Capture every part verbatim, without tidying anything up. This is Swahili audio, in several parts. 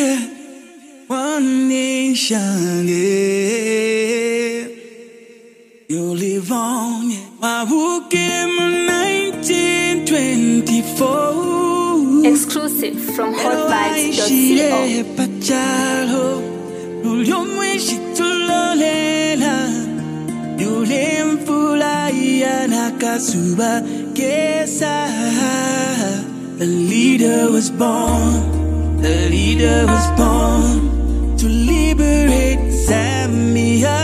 yeah. One nation, yeah. You live on, yeah. Who came in nineteen twenty-four? Exclusive from hot vibes dot co. A leader was born, a leader was born to liberate Zambia.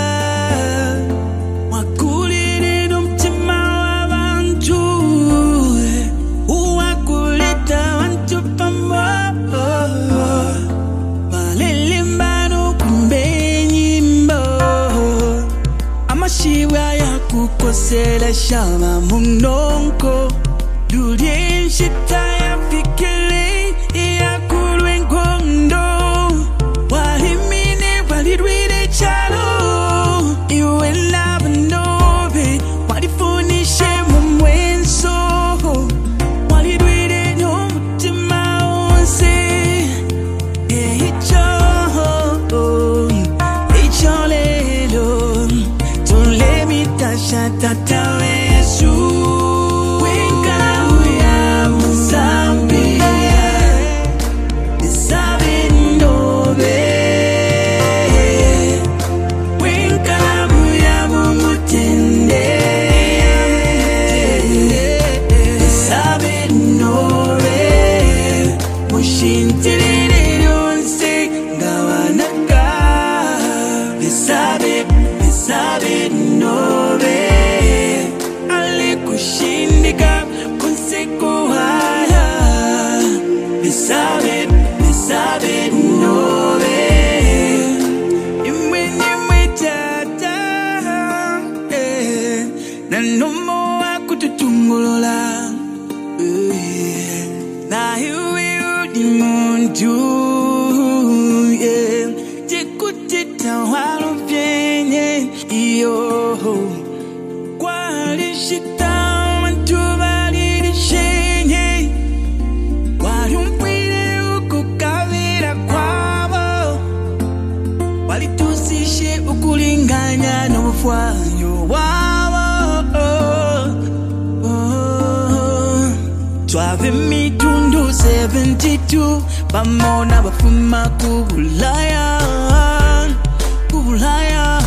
Wakulire nomtima wabantu, uwakuleta wantu pamoja. Malelembano kumbe nyimbo, amashiwa ya kukosela shama munonko. Dulien shita ya fikele ya kulwe ngondo. Walimine walidwide chalo, iwe lava nobe. Walifunishe mumwenso, walidwide no mutima onse. Echo, echo lelo, tulemita shatata Yesu. No more I could do tumula. Now you will the moon do. Yeah, take good it down while I'm paying. Yo, quality shit down and to body the shame. Why don't we cook a vida quavo? While it to see shit, Ukulinganya no for you. Twave mitundu seventy-two, bamona bafuma kubulaya, kubulaya.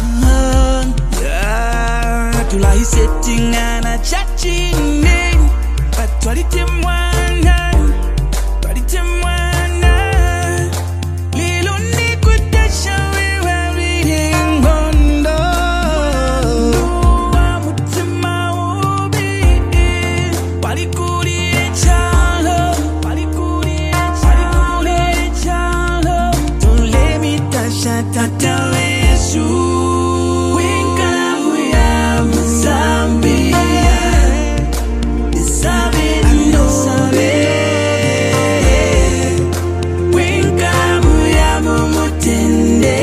Yeah, tulahi setting ana chatting, but twalite mwana, twalite mwana. Lilo ni kudasha wewe ngondo. Wamutima ubi, walikuri. Tata Yesu, wengalamu ya Zambia, isabe nobe. Wengalamu ya mumutende,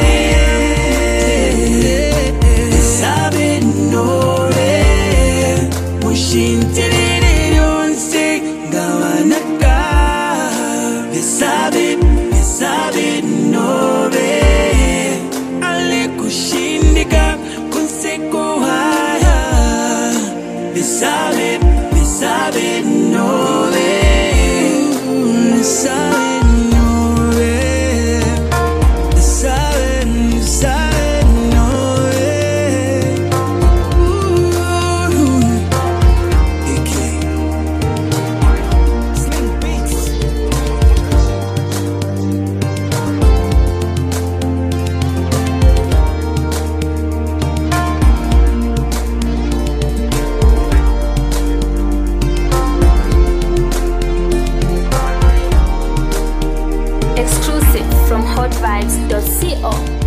isabe nobe. Mushintelele yonse gawanaka, isabe, isabe nobe. Sabe, me sabe no ve, me sabe no ve, me sabe, me sabe no ve. Ooh, okay. Slim Beats. Exclusive from hot vibes dot co.